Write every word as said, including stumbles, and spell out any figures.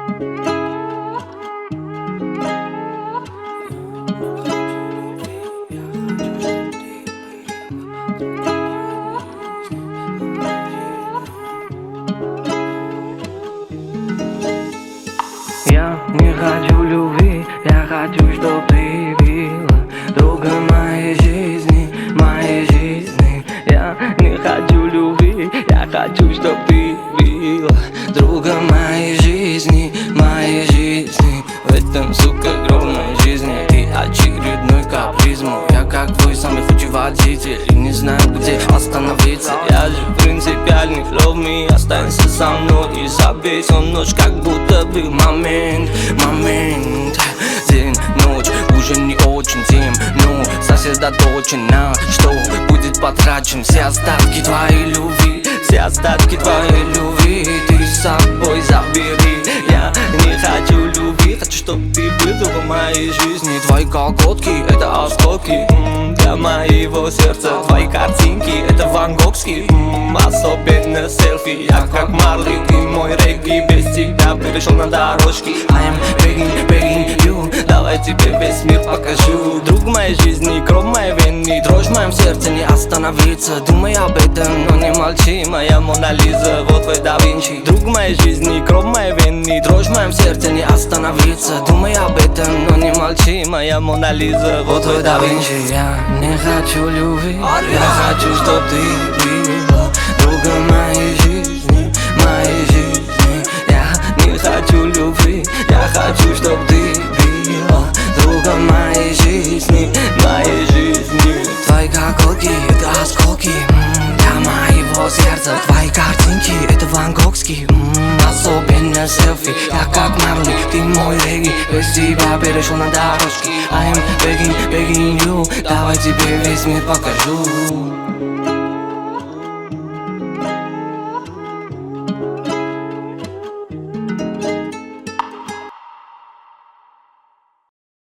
Я не хочу любви, я хочу, чтоб ты была другом моей жизни, моей жизни. Я не хочу любви, я хочу, чтоб ты была другом моей жизни, моей жизни. В этом, сука, огромной жизни ты очередной каприз мой. Я как твой самый худший водитель и не знаю, где остановиться. Я же принципиальный, love me, останься со мной и забей всю ночь, как будто бы момент, момент. День, ночь, уже не очень тем, но сосредоточена, что будет потрачен. Все остатки твоей любви, все остатки твоей любви ты с собой забери. Я не хочу любви, хочу, чтоб ты был в моей жизни. Твои колготки — это осколки для моего сердца. Твои картинки — это ван-гогские, особенно селфи. Я как Марли, ты мой регги, без тебя перешел на дорожки. I am begging, begging you, давай тебе весь мир покажу. Друг моей жизни, кровь моей вены, дрожь в моем сердце, не остановиться. Думай об этом, но не молчи, моя Мона Лиза, вот твой да Винчи. Друг моей жизни, кровь моей вены, дрожь в моем сердце, не остановиться. Думай об этом, но не молчи, моя Мона Лиза, вот твой да Винчи. Я не хочу любви, я хочу, чтоб ты была другом моей жизни, моей жизни. Я не хочу любви, я хочу, чтоб ты была другом моей жизни, моей жизни. Твои колготки — это осколки для моего сердца. Твои картинки — это ван-гогские, особенно селфи. Я как Марли, ты мой регги, без тебя перешел на дорожки. I am begging, begging you, давай тебе весь мир покажу.